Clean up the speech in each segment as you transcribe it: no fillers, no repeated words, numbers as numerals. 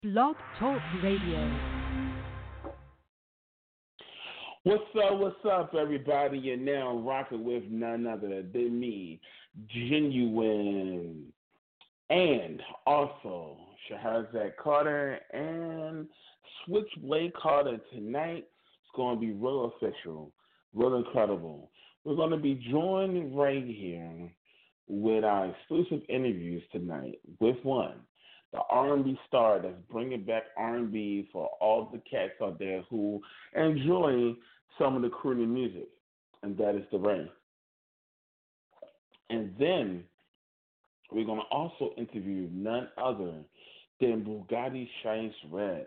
Blog Talk Radio. What's up, everybody? You're now rocking with none other than me, Genuine, and also Shahrazad Carter and Switchblade Carter. Tonight it's going to be real official, real incredible. We're going to be joined right here with our exclusive interviews tonight with one, the R&B star that's bringing back R&B for all the cats out there who enjoy some of the crooning music, and that is DeRay. And then we're going to also interview none other than Bugatti Chic Red.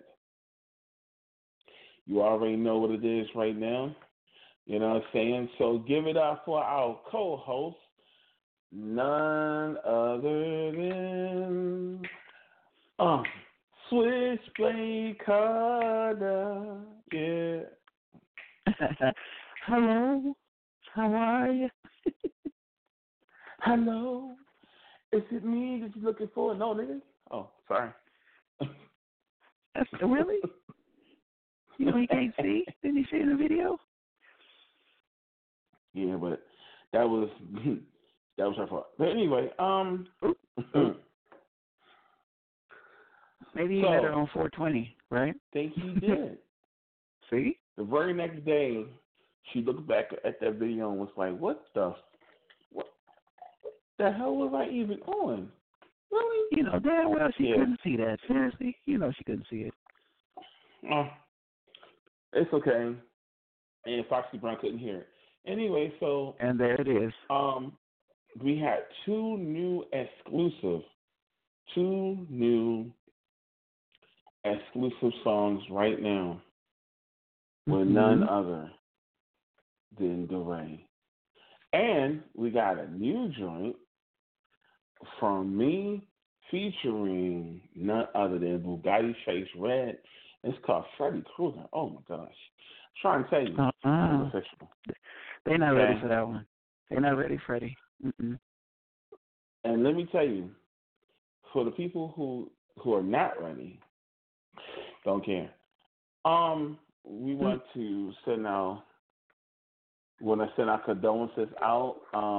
You already know what it is right now. You know what I'm saying? So give it up for our co-host, none other than Switchblade Carter. Yeah. Hello, how are you? Hello, is it me that you're looking for? No, nigga. Oh, sorry. Really? You know he can't see? Didn't he see in the video? Yeah, but that was her fault. But anyway, maybe he met her on 420, right? Think he did. See? The very next day, she looked back at that video and was like, what the hell was I even on? Really? You know, damn well she couldn't see that. Seriously? You know she couldn't see it. It's okay. And Foxy Brown couldn't hear it. Anyway, so... And there it is. We had two new exclusive songs right now with none other than DeRay. And we got a new joint from me featuring none other than Bugatti Chic Red. It's called Freddy Krueger. Oh my gosh. I'm trying to tell you. It's official. They're not ready for that one. They're not ready, Freddie. Mm-mm. And let me tell you, for the people who are not ready, don't care. We want to send our condolences out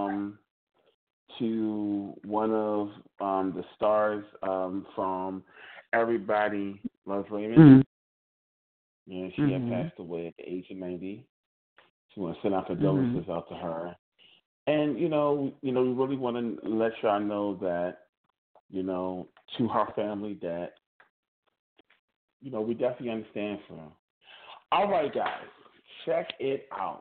to one of the stars from Everybody Loves Raymond. Mm-hmm. Yeah, she had passed away at the age of 90. So we want to send our condolences out to her. And, you know, we really want to let y'all know that, you know, to her family that, you know, we definitely understand for them. All right, guys, check it out.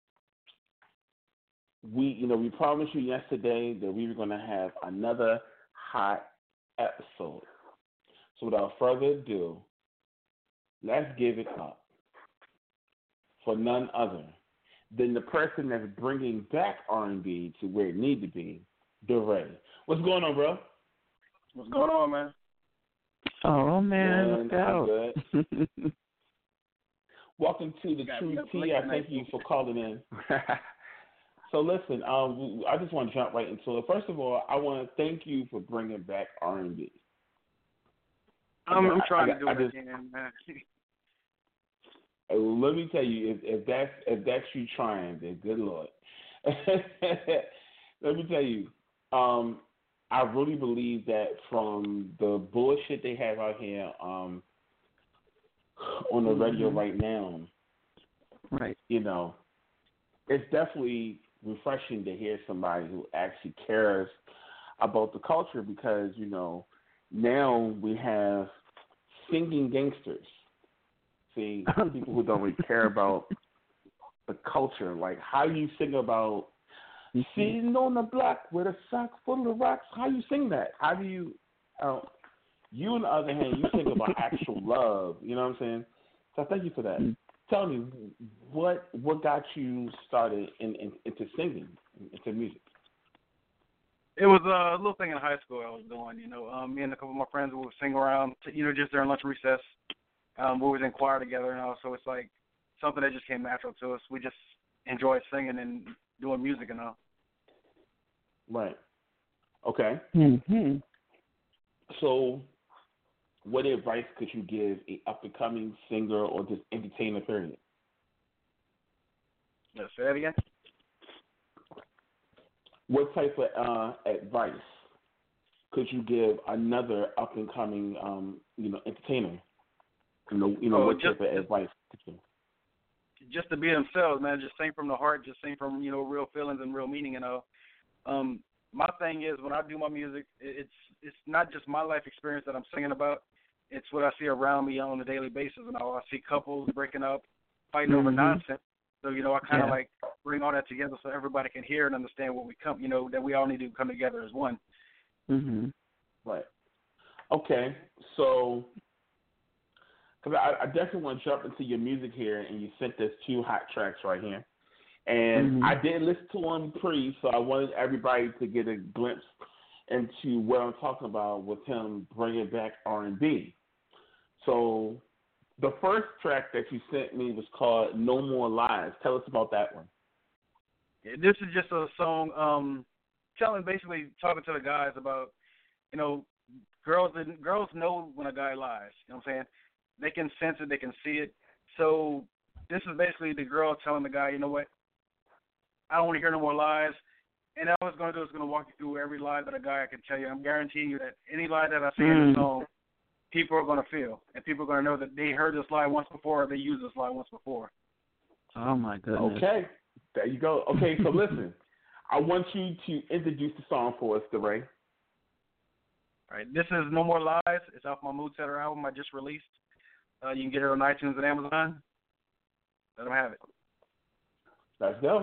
We promised you yesterday that we were going to have another hot episode. So without further ado, let's give it up for none other than the person that's bringing back R&B to where it needs to be, DeRay. What's going on, bro? What's going on, man? Oh, man, look out. Good. Welcome to the True T. I thank you for calling in. So listen, I just want to jump right into it. First of all, I want to thank you for bringing back R&B. I'm trying to do it again, man. Let me tell you, if that's you trying, then good Lord. Let me tell you, I really believe that from the bullshit they have out here on the radio right now, right? You know, it's definitely refreshing to hear somebody who actually cares about the culture because, you know, now we have singing gangsters. See, people who don't really care about the culture. Like, how you sing about sitting on the block with a sock full of rocks? How you sing that? How do you, you on the other hand, you sing about actual love. You know what I'm saying? So thank you for that. Tell me, what got you started into singing, into music? It was a little thing in high school I was doing. You know, me and a couple of my friends would sing around, just during lunch recess. We was in choir together, so it's like something that just came natural to us. We just enjoy singing and doing music, Right. Okay. Mm-hmm. So what advice could you give a up-and-coming singer or just entertainer, period? Let's say that again. What type of advice could you give another up-and-coming, entertainer? What type of advice could you? Just to be themselves, man. Just sing from the heart. Just sing from real feelings and real meaning. My thing is when I do my music, it's not just my life experience that I'm singing about. It's what I see around me on a daily basis. And I see couples breaking up, fighting over nonsense. So I kind of like bring all that together so everybody can hear and understand what we come. That we all need to come together as one. Mhm. Right. Okay. So. Because I definitely want to jump into your music here, and you sent us 2 hot tracks right here. And I didn't listen to one pre, so I wanted everybody to get a glimpse into what I'm talking about with him bringing back R&B. So the first track that you sent me was called No More Lies. Tell us about that one. Yeah, this is just a song talking to the guys about, girls know when a guy lies. You know what I'm saying? They can sense it. They can see it. So this is basically the girl telling the guy, you know what? I don't want to hear no more lies. And all it's going to do is going to walk you through every lie that a guy can tell you. I'm guaranteeing you that any lie that I say in the song, people are going to feel. And people are going to know that they heard this lie once before or they used this lie once before. Oh, my goodness. Okay. There you go. Okay, so listen. I want you to introduce the song for us, DeRay. All right. This is No More Lies. It's off my Mood Setter album I just released. You can get it on iTunes and Amazon. Let them have it. Let's go.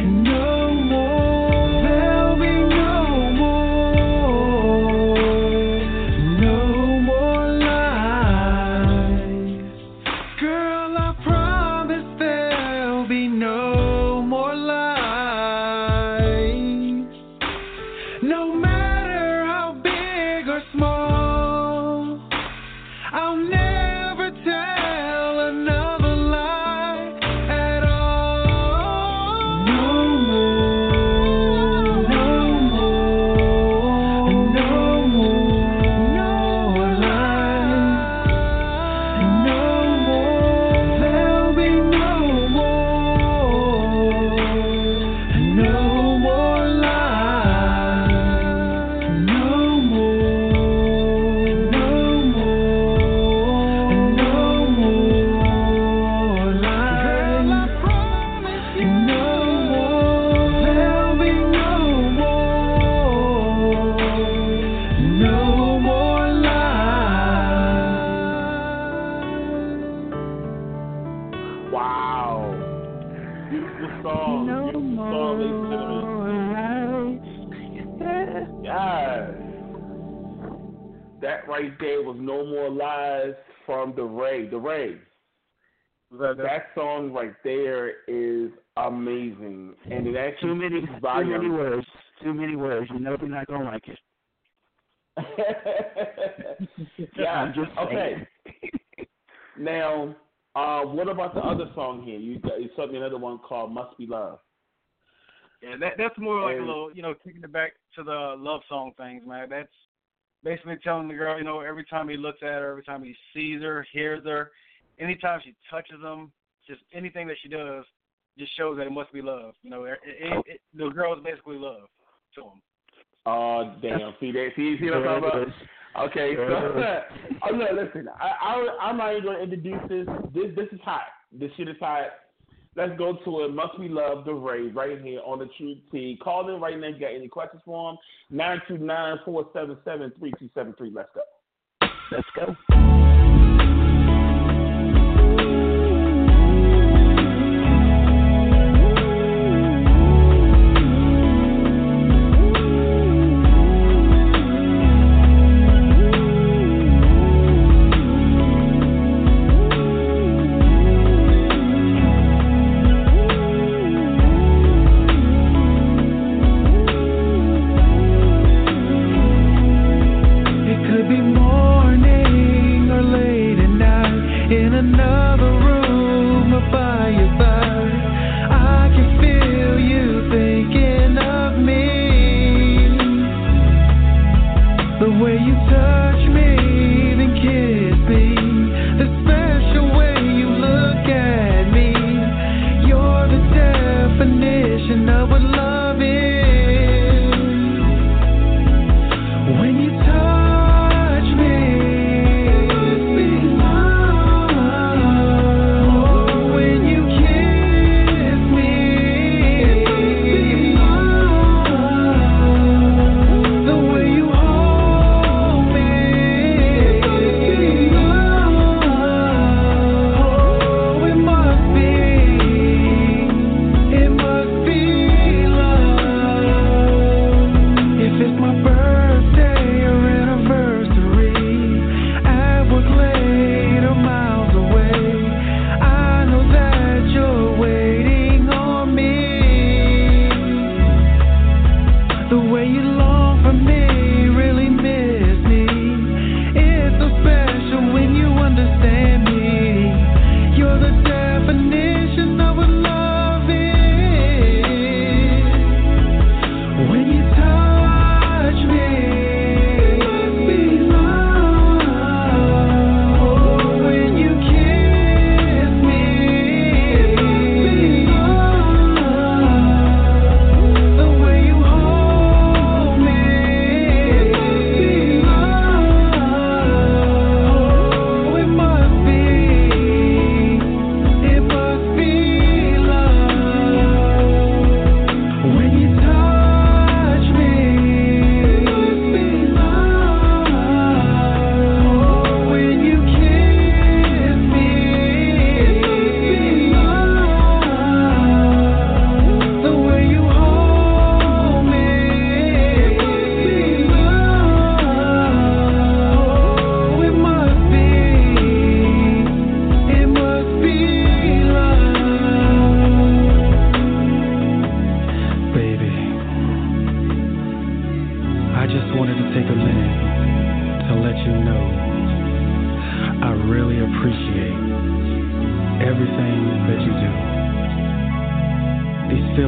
Right there was No More Lies from The Ray. That song right there is amazing, and it actually too many words. Too many words. You know they're not gonna like it. Yeah. I'm just saying. Okay. Now, what about the other song here? You sent me another one called "Must Be Love." Yeah, that's more like a little, taking it back to the love song things, man. That's basically telling the girl, every time he looks at her, every time he sees her, hears her, anytime she touches him, just anything that she does, just shows that it must be love. The girl is basically love to him. Oh, damn. See what I'm talking about? Okay, so, look, listen, I'm not even going to introduce this. This is hot. This shit is hot. Let's go to it. Must Be Love, The Ray, right here on the Truth T. Call in right now if you got any questions for him. 929-477-3273. Let's go. Let's go.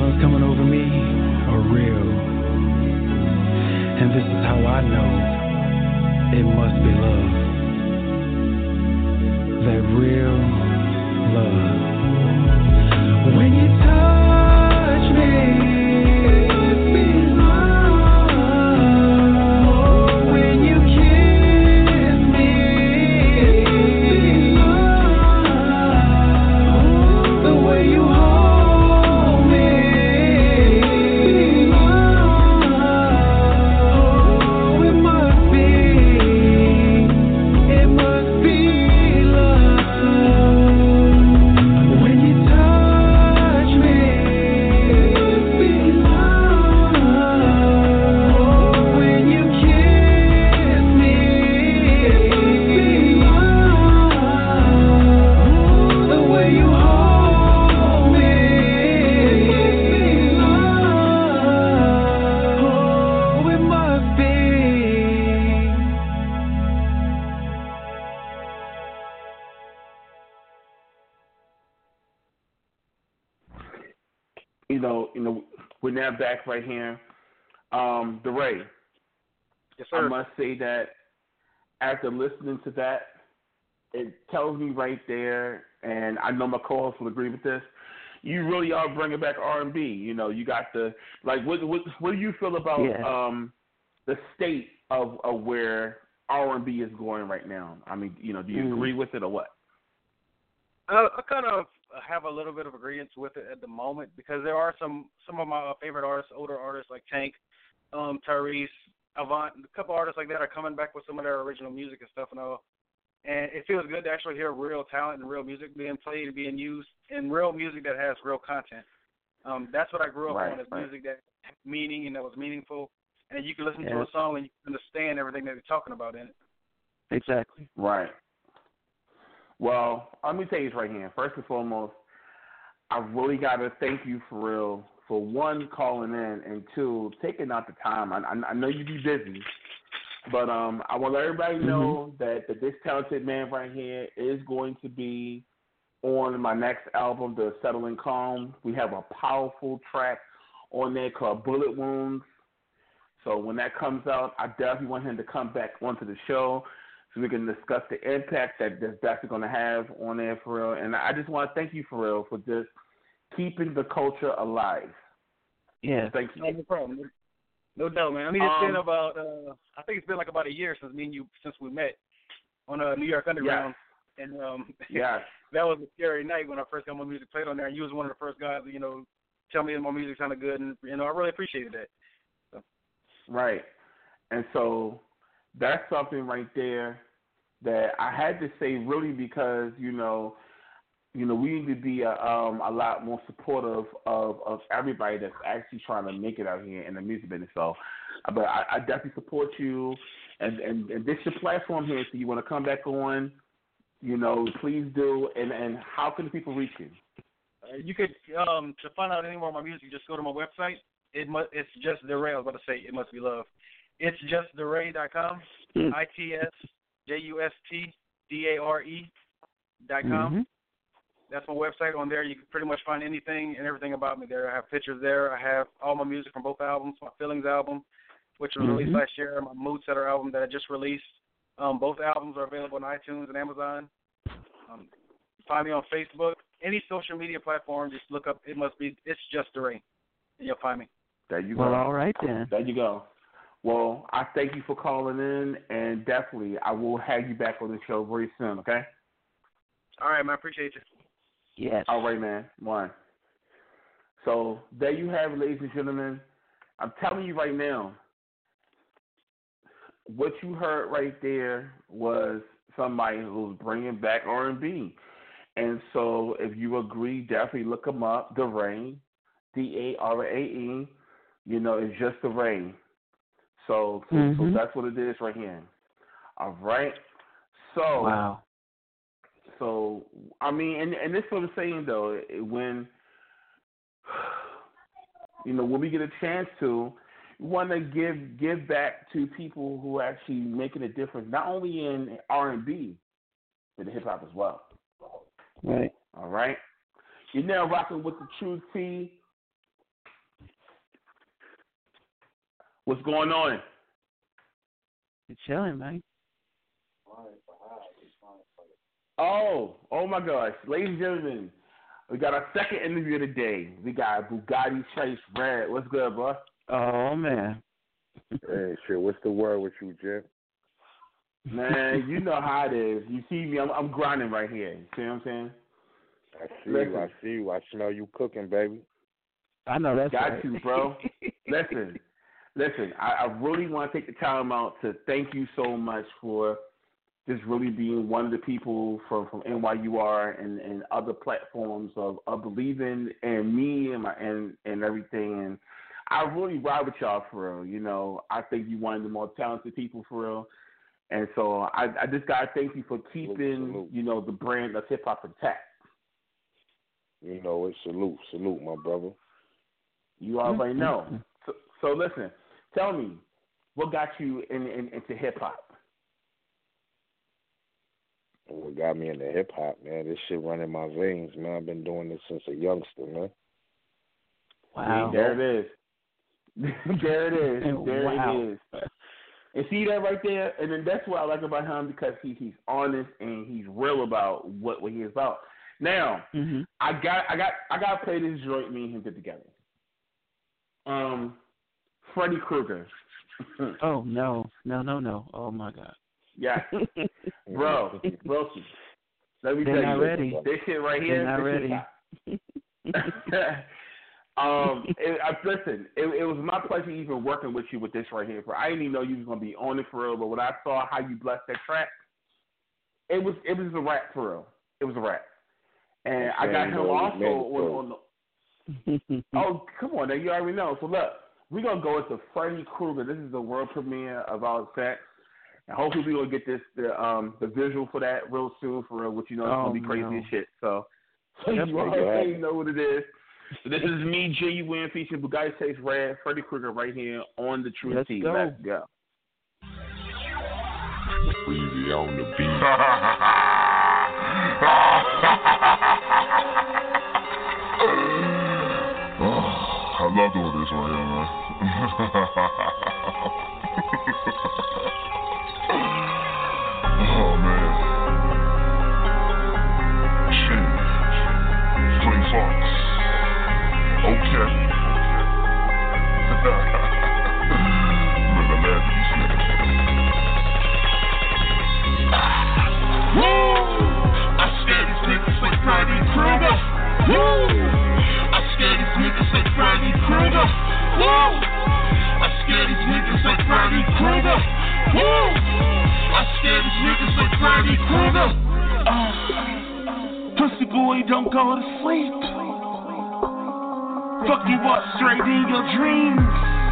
feelings coming over me are real. And this is how I know it must be love. That real love. When you touch me, it feels love. Oh, when you kiss me, it feels love. The way you hold me, it feels love. Oh, it must be love. When you touch me, it feels love. Oh, when you kiss me, it feels love. The way you hold me, it feels love. Oh, it must be. We're now back right here. DeRay, Yes, I sir. must say that after listening to that, it tells me right there, and I know my co-host will agree with this. You really are bringing back R&B. You got the What do you feel about the state of where R&B is going right now? I mean, do you agree with it or what? I kind of have a little bit of agreement with it at the moment because there are some of my favorite artists, older artists like Tank, Tyrese, Avant, a couple artists like that are coming back with some of their original music and stuff and all. And it feels good to actually hear real talent and real music being played and being used, and real music that has real content. That's what I grew up on, is music that had meaning and that was meaningful. And you can listen to a song and you can understand everything that they're talking about in it. Exactly. Right. Well, let me tell you this right here. First and foremost, I really got to thank you for real for, one, calling in, and two, taking out the time. I know you be busy, but I want to let everybody know that this talented man right here is going to be on my next album, The Settling Calm. We have a powerful track on there called Bullet Wounds. So when that comes out, I definitely want him to come back onto the show so we can discuss the impact that that's definitely going to have on there for real. And I just want to thank you for real for just keeping the culture alive. Yeah. Thank you. No problem. No doubt, man. I mean, it's been about, I think it's been like about a year since we met on New York Underground. Yes. And yes. That was a scary night when I first got my music played on there. And you was one of the first guys to, tell me that my music sounded good. And, I really appreciated that. So. Right. And so that's something right there that I had to say really because, we need to be a lot more supportive of everybody that's actually trying to make it out here in the music business. So, but I definitely support you, and this is your platform here. So you want to come back on, please do. And how can people reach you? You could to find out any more of my music, just go to my website. It's just DeRay. I was about to say it must be love. It's justDeRay.com. ITSJUSTDARE.com. That's my website. On there, you can pretty much find anything and everything about me there. I have pictures there. I have all my music from both albums. My Feelings album, which was released last year, my Mood Setter album that I just released. Both albums are available on iTunes and Amazon. Find me on Facebook. Any social media platform, just look up It's Just DeRay, and you'll find me. There you go. Well, all right then. There you go. Well, I thank you for calling in, and definitely I will have you back on the show very soon, okay? All right, man. I appreciate you. Yes. All right, man. One. So there you have it, ladies and gentlemen. I'm telling you right now, what you heard right there was somebody who was bringing back R&B. And so if you agree, definitely look them up, DeRay, DARAE. It's just DeRay. So that's what it is right here. All right. So wow. So I mean, and this is what I'm saying though, when when we get a chance to, we want to give back to people who are actually making a difference, not only in R&B, but in hip hop as well. Right. All right. You're now rocking with the True T What's going on? You're chilling, man. Oh my gosh. Ladies and gentlemen, we got our second interview of the day. We got Bugatti Chase Red. What's good, bro? Oh, man. Hey, shit, what's the word with you, Jeff? Man, you know how it is. You see me, I'm grinding right here. You see what I'm saying? I see you. I smell you cooking, baby. I know that's Got right. you, bro. Listen, I really want to take the time out to thank you so much for just really being one of the people from NYUR and other platforms of believing in me and everything. And I really ride with y'all for real. You know, I think you're one of the more talented people for real. And so I just got to thank you for keeping, you know, the brand of hip-hop intact. You know, it's salute, my brother. You already know. So listen, tell me, what got you into hip-hop? What got me into hip-hop, man, this shit running my veins, man. I've been doing this since a youngster, man. Wow. There it is. There it is. Wow. It is. And see that right there? And then that's what I like about him, because he's honest and he's real about what he is about. Now, I got to play this joint me and him did together. Freddy Krueger. Oh, no. Oh, my God. Yeah. Bro. Let me tell They're not you. ready. This shit right here. They're not ready. Listen, it was my pleasure even working with you with this right here. I didn't even know you was gonna be on it for real, but when I saw how you blessed that track, it was a rap for real. It was a rap, and I got him also on the. Oh, come on, now you already know. So look, we're gonna go into Freddy Krueger. This is the world premiere of our tracks, and hopefully we're gonna get the visual for that real soon for real, which you know it's gonna be crazy as shit. So you already know what it is. So this is me, J.U.N. featuring Bugatti Chase Red, Freddy Krueger right here on the Truth Team. Let's go. Breezy on the beat. I love doing this right here, man. Oh, man. Shit. Flame Fox. Okay. Remember that, you said. Woo! I scared these niggas like Freddy Krueger. Woo! I scared these niggas like Freddy Krueger. Woo! I scared these niggas like Freddy Krueger. Woo! I scared these niggas like Freddy Krueger. Pussy boy, don't go to sleep. Fuck you up straight in your dreams.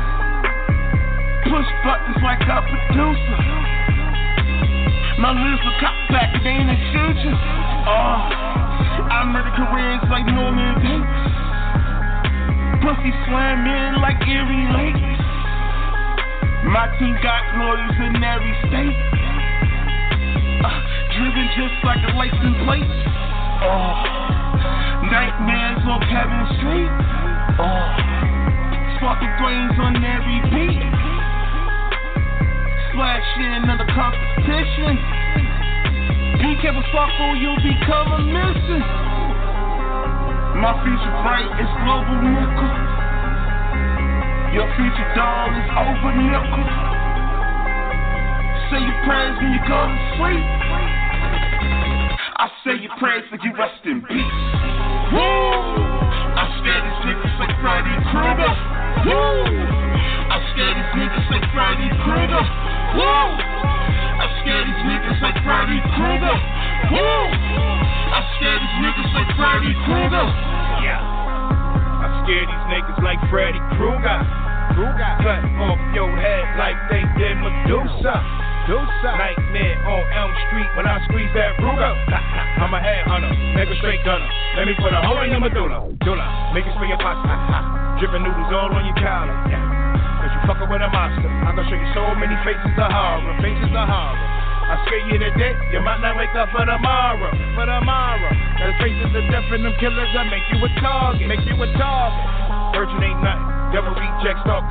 Push buttons like a producer. My little cop back, it ain't a future. I murder careers like Norman Bates. Pussy slamming like Erie Lake. My team got lawyers in every state. Driven just like a license plate. Nightmares on Kevin Street. Sparking flames on every beat. Splashing on the competition. Be careful, sparkle, you'll become a mission. My future bright is global nickel. Your future doll is over nickel. Say your prayers when you go to sleep. I say your prayers when you rest in peace. Woo! I scared these niggas like Freddy Krueger. Woo! I scared these niggas like Freddy Krueger. Woo! I scared these niggas like Freddy Krueger. Woo! I scared these niggas like Freddy Krueger. Yeah. I scared these niggas like Freddy Krueger. Cut off your head like they did Medusa. Nightmare on Elm Street when I squeeze that Ruger. I'm a headhunter, nigga straight gunner. Let me put a hole in your medulla. Make it for your pasta. Dripping noodles all on your collar. Cause you fucking with a monster. I can show you so many faces of horror. I scare you today, you might not wake up for tomorrow. There's faces of death and them killers that make you a target. Virgin ain't nothing, devil rejects start coming.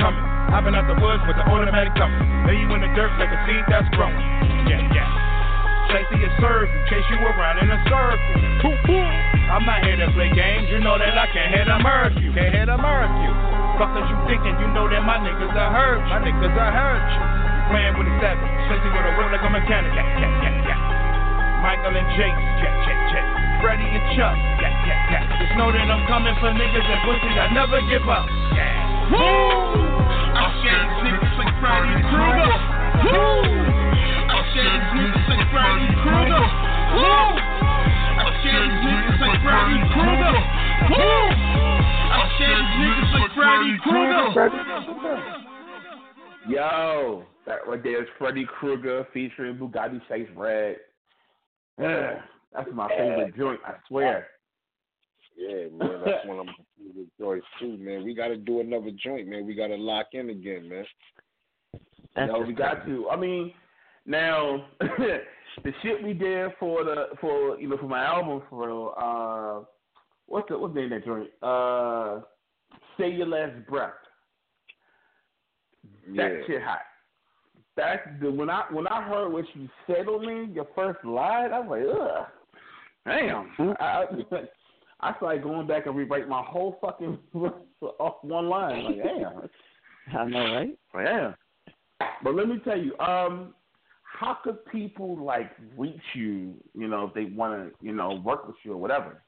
Hopping out the woods with the automatic thumping. Lay you in the dirt like a seed that's growing. Yeah, yeah. Chasing your serve, chase you around in a circle. I'm not here to play games, you know that I can't hit a murk you. Can't hit a murk you. Fuckers you thinking, you know that my niggas are hurt. My niggas are hurt you. Playing with a seven, chasing with a whip like a mechanic. Yeah, yeah, yeah, yeah. Michael and Jace, check, check, check. Freddie and Chuck, yeah, yeah, yeah. Just know that I'm coming for niggas and pussy, I never give up. Yeah. Woo! I scared these niggas like Freddy Krueger. Woo! I scared these niggas like Freddy Krueger. Woo! I scared these niggas like Freddy Krueger. Woo! I scared these niggas like Freddy Krueger. Yo, that right there is Freddy Krueger featuring Bugatti Chase Red. That's my favorite joint, I swear. Yeah, man, that's one of my favorite joints too, man. We got to do another joint, man. We got to lock in again, man. No, we got to. I mean, now the shit we did for my album for real. What's the name of that joint? Say Your Last Breath. That shit hot. When I heard what you said on me, your first line, I was like, ugh, damn. I started going back and rewrite my whole fucking off one line. Like, damn. I know, right? Yeah. But let me tell you, how could people like reach you? You know, if they want to, work with you or whatever.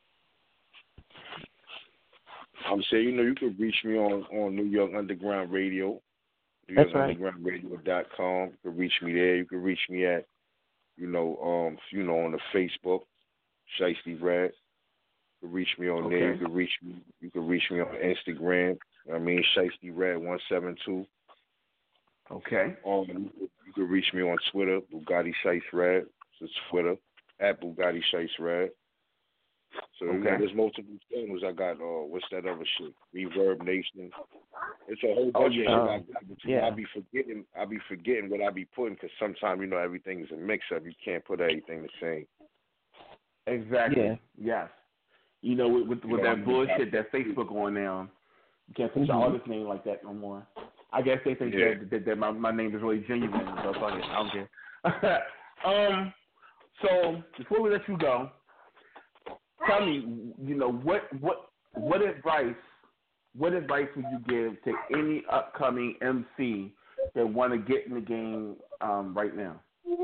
I'm saying, you could reach me on New York Underground Radio. That's right. NewYorkUndergroundRadio.com. You can reach me there. You can reach me at, on the Facebook, Shiesty Rad. You can reach me on there. You can reach me on Instagram. Shiesty Rad 172. Okay. You can reach me on Twitter, Bugatti Shiesty Rad. It's Twitter at Bugatti Shiesty Rad. So there's multiple channels. I got what's that other shit? Reverb Nation. It's a whole bunch of shit. I be forgetting what I be putting because sometimes everything is a mix up. You can't put everything the same. Exactly. Yeah. Yes. With that bullshit that Facebook on now, you can't put your artist name like that no more. I guess they think that my name is really genuine. So fuck it. I don't care. So before we let you go, tell me, what advice would you give to any upcoming MC that want to get in the game right now?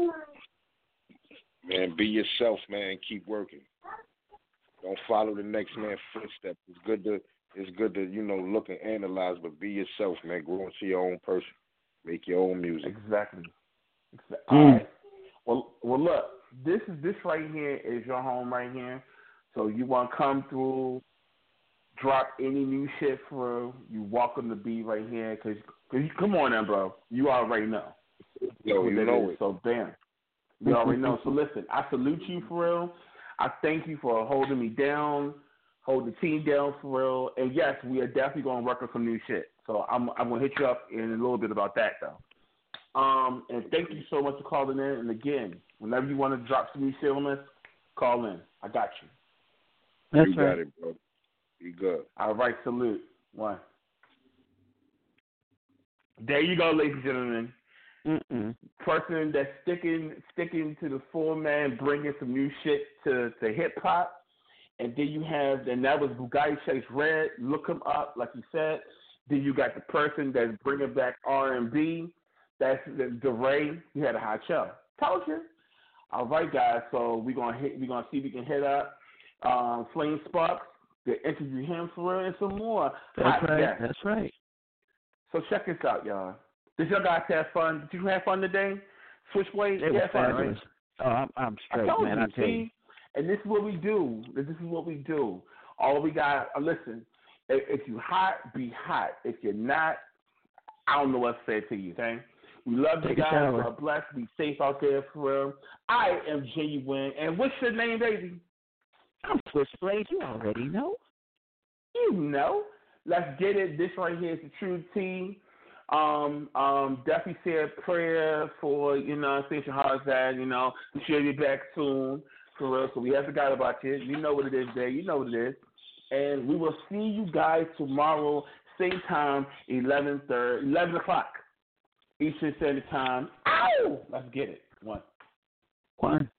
Man, be yourself, man, and keep working. Don't follow the next man's footsteps. It's good to look and analyze, but be yourself, man. Grow into your own person. Make your own music. Exactly. All right. Well, look, this right here is your home right here. So you want to come through, drop any new shit for you, welcome to be right here. Cause come on now, bro. You already know. Yo, you know it. So, bam. You already know. So, listen, I salute you for real. I thank you for holding me down, holding the team down for real. And, yes, we are definitely going to work on some new shit. So I'm going to hit you up in a little bit about that, though. And thank you so much for calling in. And, again, whenever you want to drop some new shit on us, call in. I got you. That's you got it, bro. Be good. All right, salute. One. There you go, ladies and gentlemen. Person that's sticking to the format, bringing some new shit to hip hop. And then you have, and that was Bugatti Chase Red. Look him up, like you said. Then you got the person that's bringing back R&B. That's DeRay. He had a hot show. Told you. All right, guys. So we're gonna see if we can hit up Flame Sparks to interview him for real and some more. That's right. So check this out, y'all. Did y'all guys have fun? Did you have fun today? Switchblade? It was fun, right? Oh, I'm straight, man. I tell you. And this is what we do. All we got, listen, if you hot, be hot. If you're not, I don't know what to say to you, okay? We love you guys. God bless. Be safe out there for real. I am Genuine. And what's your name, baby? I'm Switchblade. You already know. You know. Let's get it. This right here is the true tea. Definitely say a prayer for, Station Hard's we should be back soon, for real. So we haven't forgot about you. You know what it is, Dave. You know what it is. And we will see you guys tomorrow, same time, 11 o'clock Eastern Standard Time. Ow! Let's get it. One.